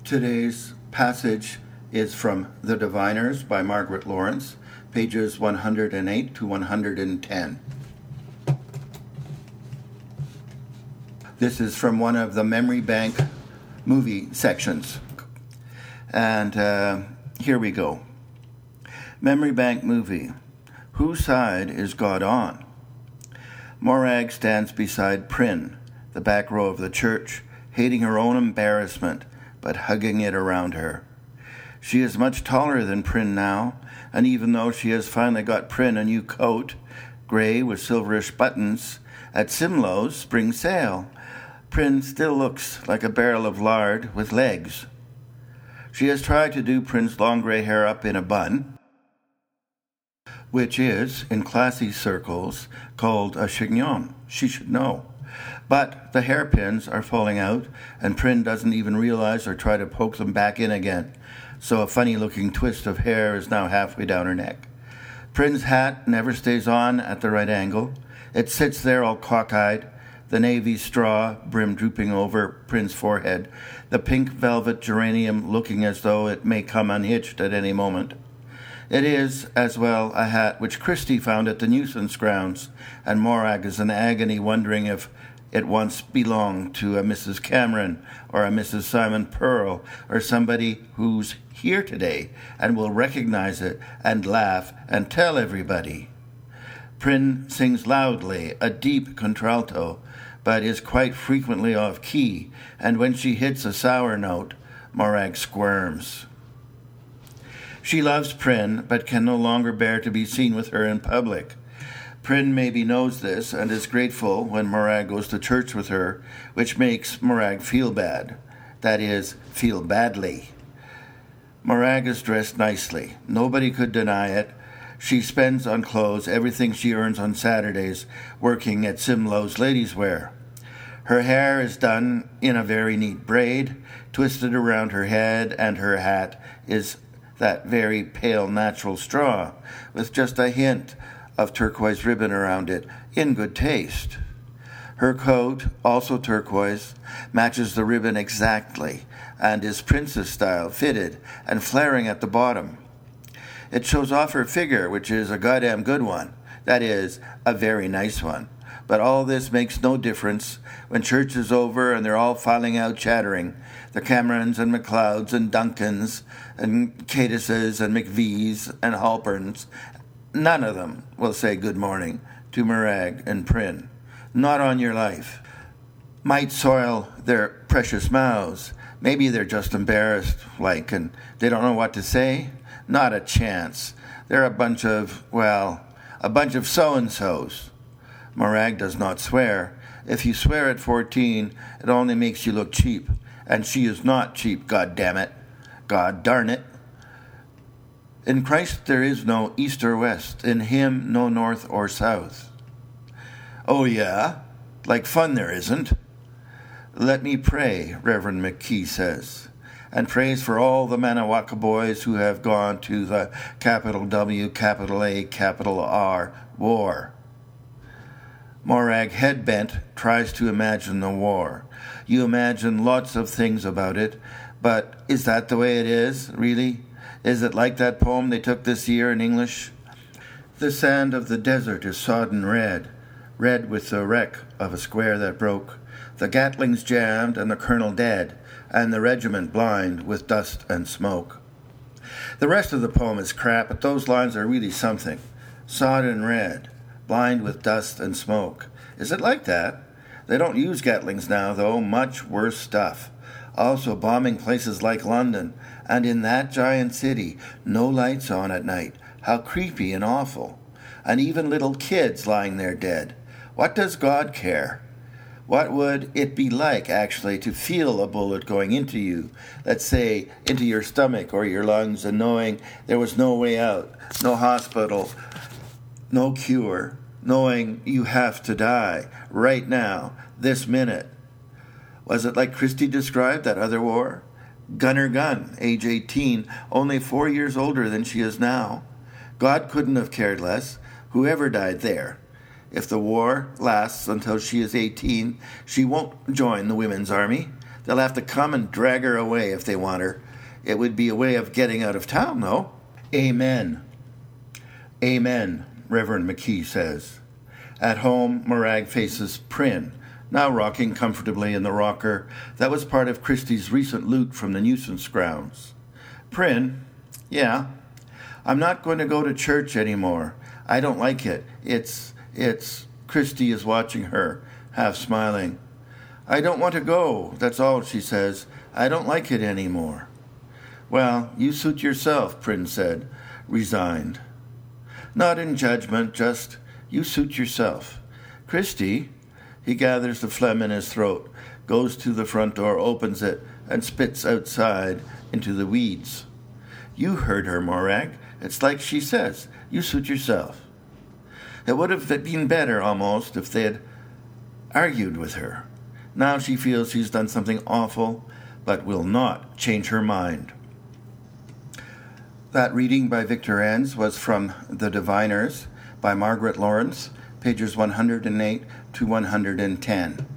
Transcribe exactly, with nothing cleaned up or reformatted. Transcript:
Today's passage is from The Diviners by Margaret Lawrence, pages one hundred eight to one hundred ten. This is from one of the Memory Bank movie sections. And uh, here we go. Memory Bank movie. Whose side is God on? Morag stands beside Prynne, the back row of the church, hating her own embarrassment, but hugging it around her. She is much taller than Prynne now, and even though she has finally got Prynne a new coat, grey with silverish buttons, at Simlow's spring sale, Prynne still looks like a barrel of lard with legs. She has tried to do Prynne's long grey hair up in a bun, which is, in classy circles, called a chignon. She should know. But the hairpins are falling out, and Prynne doesn't even realize or try to poke them back in again, so a funny-looking twist of hair is now halfway down her neck. Prynne's hat never stays on at the right angle. It sits there all cockeyed, the navy straw brim drooping over Prynne's forehead, the pink velvet geranium looking as though it may come unhitched at any moment. It is, as well, a hat which Christie found at the nuisance grounds, and Morag is in agony wondering if it once belonged to a Missus Cameron or a Missus Simon Pearl or somebody who's here today and will recognize it and laugh and tell everybody. Prynne sings loudly, a deep contralto, but is quite frequently off key, and when she hits a sour note, Morag squirms. She loves Prynne, but can no longer bear to be seen with her in public. Prynne maybe knows this and is grateful when Morag goes to church with her, which makes Morag feel bad. That is, feel badly. Morag is dressed nicely. Nobody could deny it. She spends on clothes everything she earns on Saturdays working at Simlow's Ladies' Wear. Her hair is done in a very neat braid, twisted around her head, and her hat is that very pale natural straw, with just a hint of turquoise ribbon around it, in good taste. Her coat, also turquoise, matches the ribbon exactly, and is princess style, fitted, and flaring at the bottom. It shows off her figure, which is a goddamn good one, that is, a very nice one. But all this makes no difference when church is over and they're all filing out chattering. The Camerons and McLeods and Duncans and Cadises and McVees and Halperns. None of them will say good morning to Morag and Prynne. Not on your life. Might soil their precious mouths. Maybe they're just embarrassed, like, and they don't know what to say. Not a chance. They're a bunch of, well, a bunch of so-and-sos. Morag does not swear. If you swear at fourteen, it only makes you look cheap. And she is not cheap, God damn it. God darn it. In Christ there is no east or west. In him no north or south. Oh yeah? Like fun there isn't. Let me pray, Reverend McKee says, and prays for all the Manawaca boys who have gone to the capital W, capital A, capital R, war. Morag, head-bent, tries to imagine the war. You imagine lots of things about it, but is that the way it is, really? Is it like that poem they took this year in English? The sand of the desert is sodden red, red with the wreck of a square that broke, the Gatlings jammed and the colonel dead, and the regiment blind with dust and smoke. The rest of the poem is crap, but those lines are really something. Sodden red, blind with dust and smoke. Is it like that? They don't use Gatlings now, though. Much worse stuff. Also bombing places like London, and in that giant city, no lights on at night. How creepy and awful. And even little kids lying there dead. What does God care? What would it be like, actually, to feel a bullet going into you, let's say, into your stomach or your lungs, and knowing there was no way out, no hospital, no cure, knowing you have to die right now, this minute? Was it like Christie described that other war? Gunner Gunn, age eighteen, only four years older than she is now. God couldn't have cared less. Whoever died there. If the war lasts until she is eighteen, she won't join the women's army. They'll have to come and drag her away if they want her. It would be a way of getting out of town, though. Amen. Amen, Reverend McKee says. At home, Morag faces Prynne, now rocking comfortably in the rocker that was part of Christie's recent loot from the nuisance grounds. Prynne, yeah, I'm not going to go to church anymore. I don't like it. It's, it's, Christie is watching her, half smiling. I don't want to go, that's all, she says. I don't like it anymore. Well, you suit yourself, Prynne said, resigned. Not in judgment, just you suit yourself. Christie, he gathers the phlegm in his throat, goes to the front door, opens it, and spits outside into the weeds. You heard her, Morag. It's like she says, you suit yourself. It would have been better, almost, if they had argued with her. Now she feels she's done something awful, but will not change her mind. That reading by Victor Enns was from The Diviners by Margaret Lawrence, pages one hundred eight to one hundred ten.